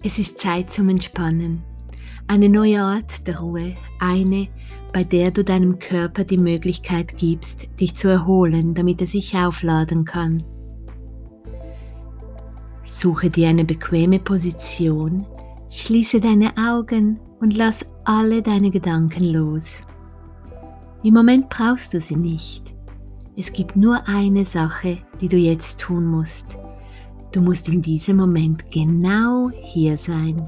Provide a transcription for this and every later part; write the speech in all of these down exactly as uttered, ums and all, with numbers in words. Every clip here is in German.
Es ist Zeit zum Entspannen. Eine neue Art der Ruhe, eine, bei der du deinem Körper die Möglichkeit gibst, dich zu erholen, damit er sich aufladen kann. Suche dir eine bequeme Position, schließe deine Augen und lass alle deine Gedanken los. Im Moment brauchst du sie nicht. Es gibt nur eine Sache, die du jetzt tun musst. Du musst in diesem Moment genau hier sein.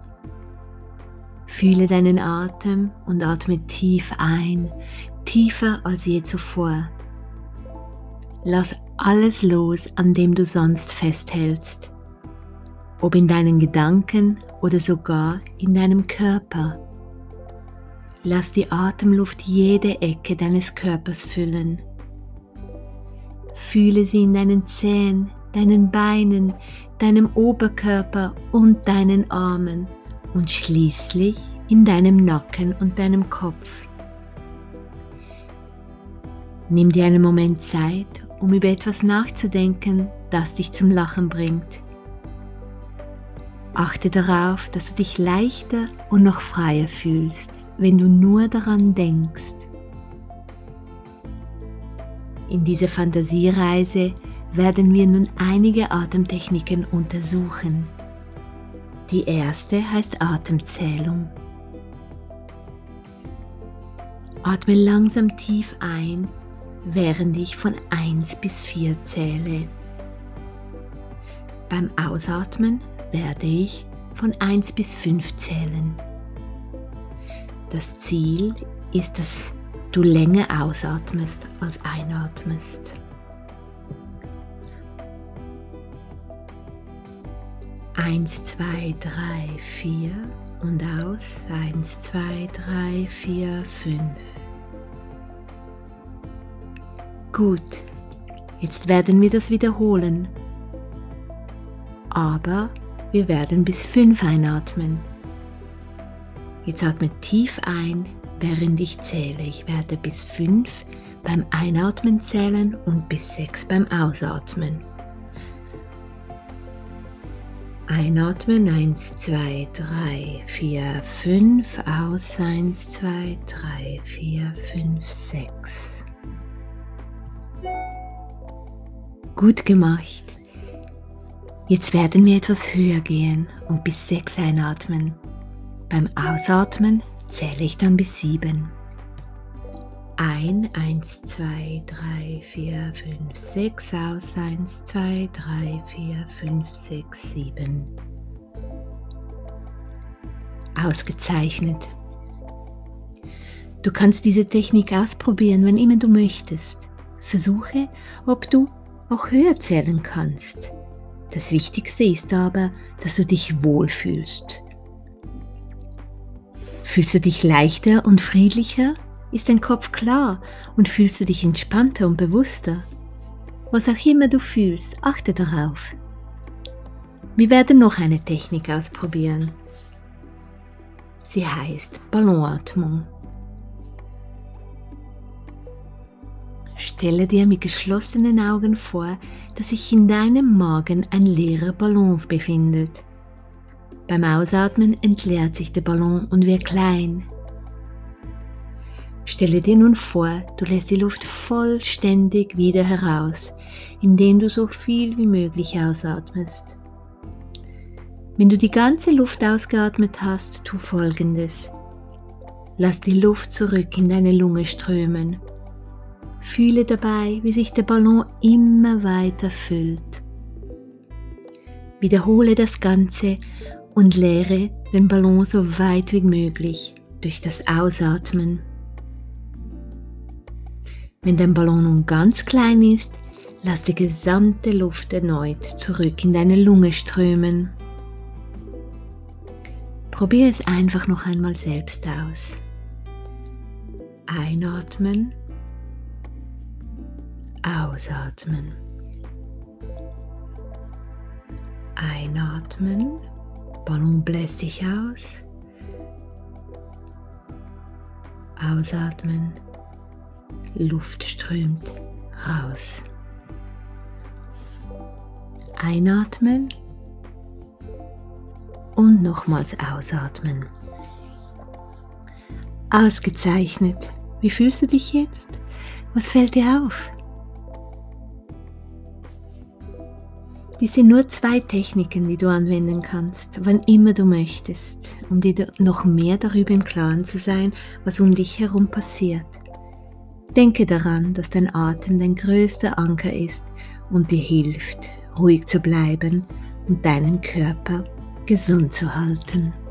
Fühle deinen Atem und atme tief ein, tiefer als je zuvor. Lass alles los, an dem du sonst festhältst, ob in deinen Gedanken oder sogar in deinem Körper. Lass die Atemluft jede Ecke deines Körpers füllen. Fühle sie in deinen Zehen, deinen Beinen, deinem Oberkörper und deinen Armen und schließlich in deinem Nacken und deinem Kopf. Nimm dir einen Moment Zeit, um über etwas nachzudenken, das dich zum Lachen bringt. Achte darauf, dass du dich leichter und noch freier fühlst, wenn du nur daran denkst. In dieser Fantasiereise werden wir nun einige Atemtechniken untersuchen. Die erste heißt Atemzählung. Atme langsam tief ein, während ich von eins bis vier zähle. Beim Ausatmen werde ich von eins bis fünf zählen. Das Ziel ist, dass du länger ausatmest als einatmest. Eins, zwei, drei, vier und aus. Eins, zwei, drei, vier, fünf. Gut, jetzt werden wir das wiederholen. Aber wir werden bis fünf einatmen. Jetzt atme tief ein, während ich zähle. Ich werde bis fünf beim Einatmen zählen und bis sechs beim Ausatmen. Einatmen, eins, zwei, drei, vier, fünf, aus, eins, zwei, drei, vier, fünf, sechs. Gut gemacht. Jetzt werden wir etwas höher gehen und bis sechs einatmen. Beim Ausatmen zähle ich dann bis sieben. Ein, eins, zwei, drei, vier, fünf, sechs, aus, eins, zwei, drei, vier, fünf, sechs, sieben. Ausgezeichnet. Du kannst diese Technik ausprobieren, wann immer du möchtest. Versuche, ob du auch höher zählen kannst. Das Wichtigste ist aber, dass du dich wohlfühlst. Fühlst du dich leichter und friedlicher? Ist dein Kopf klar und fühlst du dich entspannter und bewusster? Was auch immer du fühlst, achte darauf. Wir werden noch eine Technik ausprobieren. Sie heißt Ballonatmung. Stelle dir mit geschlossenen Augen vor, dass sich in deinem Magen ein leerer Ballon befindet. Beim Ausatmen entleert sich der Ballon und wird klein. Stelle dir nun vor, du lässt die Luft vollständig wieder heraus, indem du so viel wie möglich ausatmest. Wenn du die ganze Luft ausgeatmet hast, tu Folgendes. Lass die Luft zurück in deine Lunge strömen. Fühle dabei, wie sich der Ballon immer weiter füllt. Wiederhole das Ganze und leere den Ballon so weit wie möglich durch das Ausatmen. Wenn dein Ballon nun ganz klein ist, lass die gesamte Luft erneut zurück in deine Lunge strömen. Probier es einfach noch einmal selbst aus. Einatmen, ausatmen. Einatmen, Ballon bläst sich aus. Ausatmen, Luft strömt raus. Einatmen und nochmals ausatmen. Ausgezeichnet. Wie fühlst du dich jetzt? Was fällt dir auf? Dies sind nur zwei Techniken, die du anwenden kannst, wann immer du möchtest, um dir noch mehr darüber im Klaren zu sein, was um dich herum passiert. Denke daran, dass dein Atem dein größter Anker ist und dir hilft, ruhig zu bleiben und deinen Körper gesund zu halten.